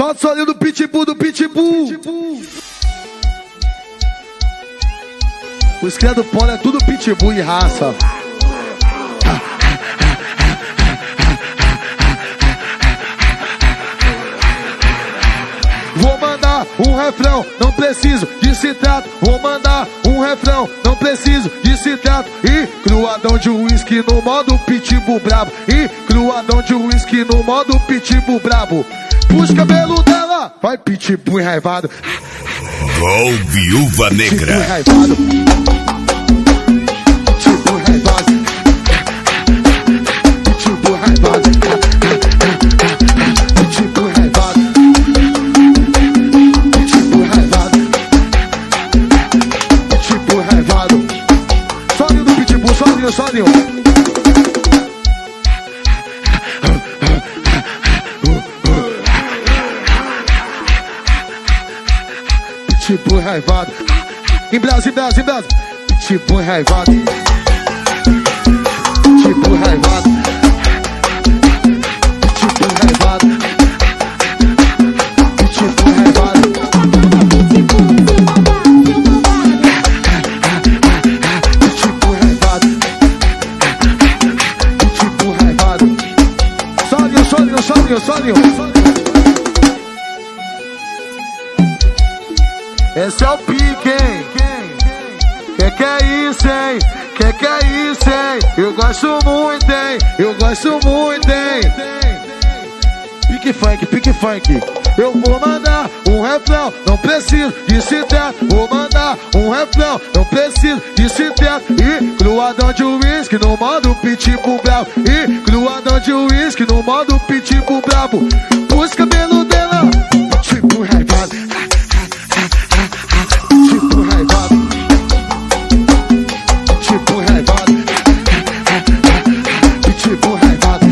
Solta o solinho do pitbull, do pitbull. Os cria do polo é tudo pitbull e raça. Vou mandar um refrão, não preciso de citado. Vou mandar um refrão, não preciso de citado. E cruadão de uísque no modo pitbull brabo. E cruadão de uísque no modo pitbull brabo. Puxa o cabelo dela, vai pitbull enraivado. Gol Viúva Negra. Pitbull enraivado. Pitbull enraivado. Pitbull enraivado. Pitbull enraivado. Pitbull enraivado. Solinho do pitbull, solinho, solinho. Pitbull enraivado. Em Brasil, Brasil, Brasil. Pitbull enraivado. Pitbull enraivado. Pitbull enraivado. Pitbull enraivado. Pitbull enraivado. Pitbull enraivado. Solinho, solinho, solinho, solinho. Esse é o pique, hein? Que é isso, hein? Que é isso, hein? Eu gosto muito, hein? Eu gosto muito, hein? Pique funk, pique funk. Eu vou mandar um refrão, não preciso de citado. Vou mandar um refrão, não preciso de citado. E cruadão de uísque no modo pitbull brabo. E cruadão de uísque no modo pitbull brabo. Puxa o cabelo dela, pitbull enraivado. Pitbull enraivado. Pitbull enraivado. Pitbull enraivado.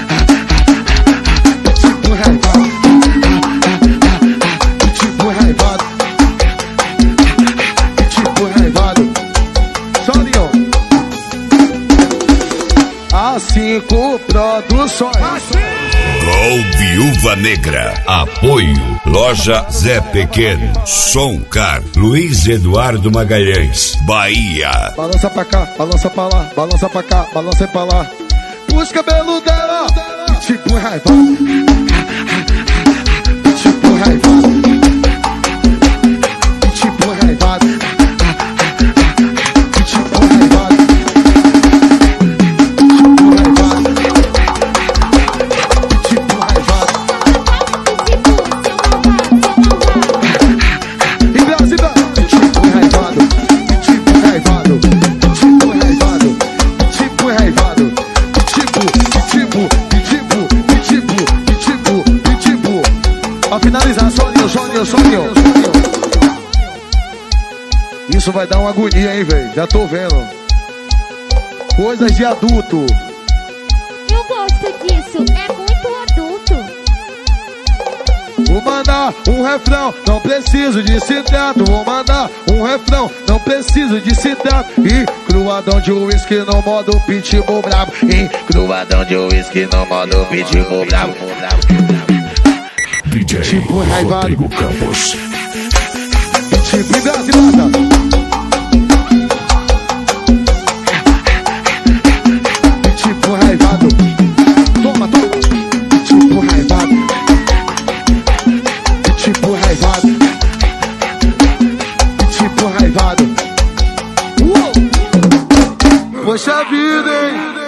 Pitbull enraivado. Pitbull enraivado. Pitbull enraivado. Solinho. A5 Produções. Gol Viúva Negra. Apoio Loja Zé Pequeno. Som Car. Luiz Eduardo Magalhães, Bahia. Balança pra cá, balança pra lá, balança pra cá, balança pra lá. Puxa o cabelo dela, pitbull enraivado. Pitbull enraivado. Pitbull enraivado. Pitbull enraivado. Pitbull enraivado. Pitbull enraivado. Em Brasília, pitbull enraivado. Pitbull enraivado. Pitbull enraivado. Pitbull enraivado. Pitbull, pitbull, pitbull, pitbull, pitbull, pitbull. Pra finalizar, solinho, solinho, solinho. Isso vai dar uma agonia, hein, velho? Já tô vendo. Coisas de adulto. Eu gosto disso, é muito adulto. Vou mandar um refrão, não preciso de citado. Vou mandar um refrão, não preciso de citado. E cruadão de uísque no modo pitbull brabo. E cruadão de uísque no modo pitbull brabo. DJ Pitbull enraivado. Rodrigo Campos. Pitbull enraivado. Pitbull enraivado. Toma, toma. Pitbull enraivado. Pitbull enraivado. Pitbull enraivado. Poxa vida, hein?